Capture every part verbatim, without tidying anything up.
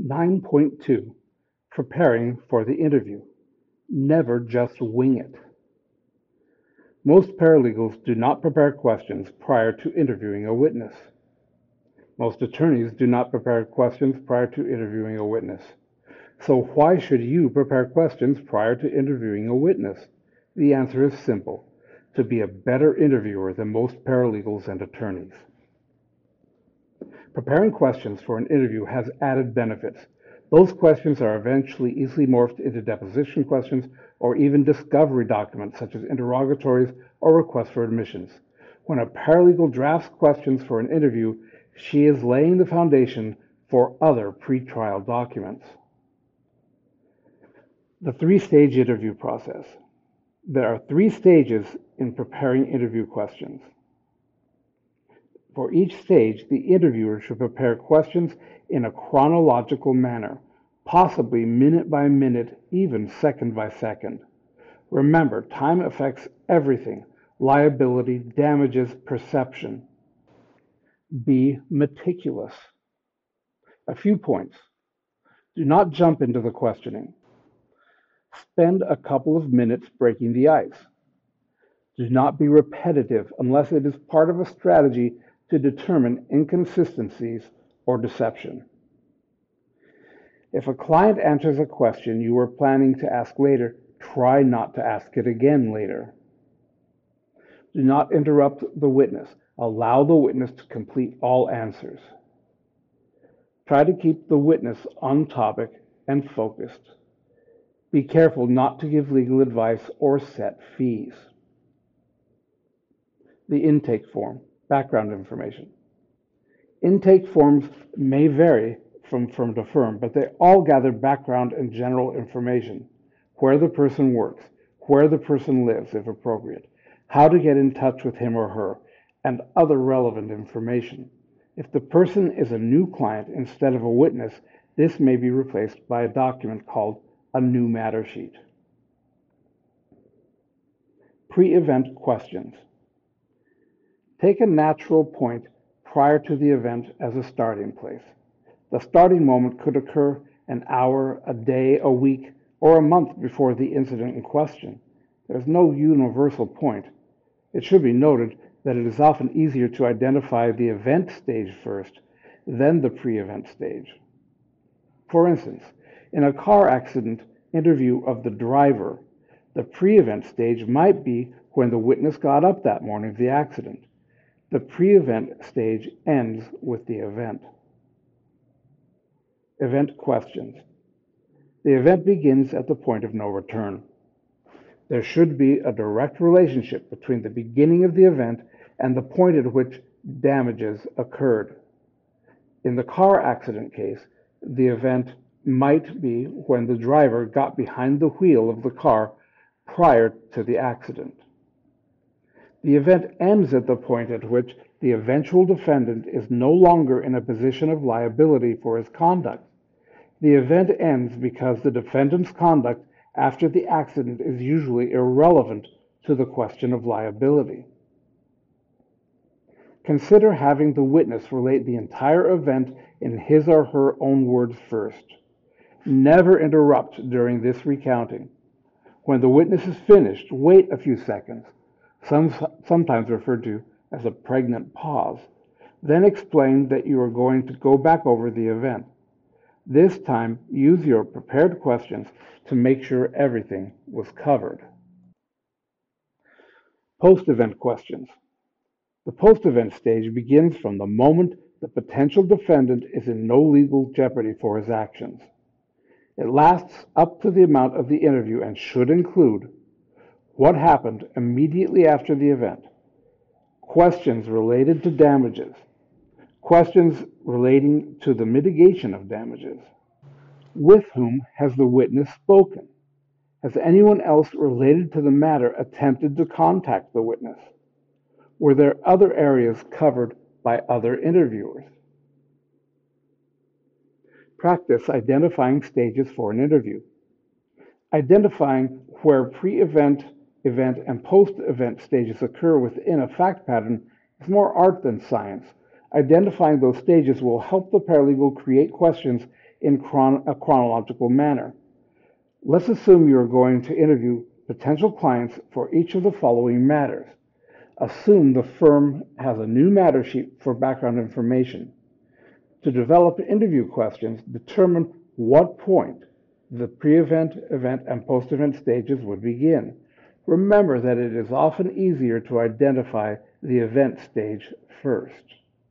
nine point two. Preparing for the interview. Never just wing it. Most paralegals do not prepare questions prior to interviewing a witness. Most attorneys do not prepare questions prior to interviewing a witness. So why should you prepare questions prior to interviewing a witness? The answer is simple: to be a better interviewer than most paralegals and attorneys. Preparing questions for an interview has added benefits. Those questions are eventually easily morphed into deposition questions or even discovery documents such as interrogatories or requests for admissions. When a paralegal drafts questions for an interview, she is laying the foundation for other pretrial documents. The three-stage interview process. There are three stages in preparing interview questions. For each stage, the interviewer should prepare questions in a chronological manner, possibly minute by minute, even second by second. Remember, time affects everything: liability, damages, perception. Be meticulous. A few points. Do not jump into the questioning. Spend a couple of minutes breaking the ice. Do not be repetitive unless it is part of a strategy to determine inconsistencies or deception. If a client answers a question you were planning to ask later, try not to ask it again later. Do not interrupt the witness. Allow the witness to complete all answers. Try to keep the witness on topic and focused. Be careful not to give legal advice or set fees. The intake form. Background information. Intake forms may vary from firm to firm, but they all gather background and general information: where the person works, where the person lives if appropriate, how to get in touch with him or her, and other relevant information. If the person is a new client instead of a witness, this may be replaced by a document called a new matter sheet. Pre-event questions. Take a natural point prior to the event as a starting place. The starting moment could occur an hour, a day, a week, or a month before the incident in question. There's no universal point. It should be noted that it is often easier to identify the event stage first, then the pre-event stage. For instance, in a car accident interview of the driver, the pre-event stage might be when the witness got up that morning of the accident. The pre-event stage ends with the event. Event questions. The event begins at the point of no return. There should be a direct relationship between the beginning of the event and the point at which damages occurred. In the car accident case, the event might be when the driver got behind the wheel of the car prior to the accident. The event ends at the point at which the eventual defendant is no longer in a position of liability for his conduct. The event ends because the defendant's conduct after the accident is usually irrelevant to the question of liability. Consider having the witness relate the entire event in his or her own words first. Never interrupt during this recounting. When the witness is finished, wait a few seconds, some, sometimes referred to as a pregnant pause. Then explain that you are going to go back over the event. This time, use your prepared questions to make sure everything was covered. Post-event questions. The post-event stage begins from the moment the potential defendant is in no legal jeopardy for his actions. It lasts up to the amount of the interview and should include what happened immediately after the event, questions related to damages, questions relating to the mitigation of damages, with whom has the witness spoken, has anyone else related to the matter attempted to contact the witness, were there other areas covered by other interviewers. Practice identifying stages for an interview. Identifying where pre-event, event, and post-event stages occur within a fact pattern is more art than science. Identifying those stages will help the paralegal create questions in chron- a chronological manner. Let's assume you are going to interview potential clients for each of the following matters. Assume the firm has a new matter sheet for background information. To develop interview questions, determine what point the pre-event, event, and post-event stages would begin. Remember that it is often easier to identify the event stage first.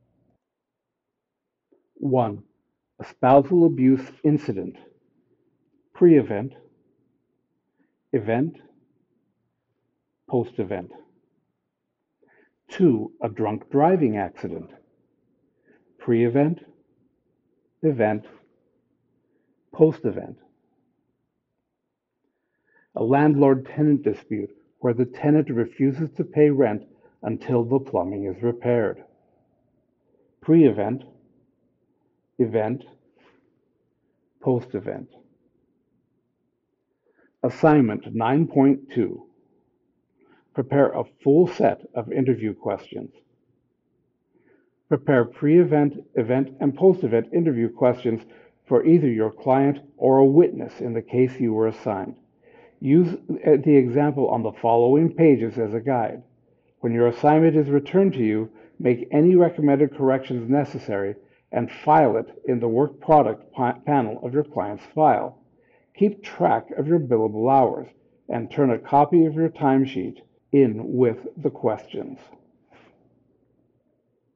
one. A spousal abuse incident. Pre-event, event, post-event. two. A drunk driving accident. Pre-event, event, post-event. A landlord-tenant dispute where the tenant refuses to pay rent until the plumbing is repaired. Pre-event, event, post-event. Assignment nine point two. Prepare a full set of interview questions. Prepare pre-event, event, and post-event interview questions for either your client or a witness in the case you were assigned. Use the example on the following pages as a guide. When your assignment is returned to you, make any recommended corrections necessary and file it in the work product panel of your client's file. Keep track of your billable hours and turn a copy of your timesheet in with the questions.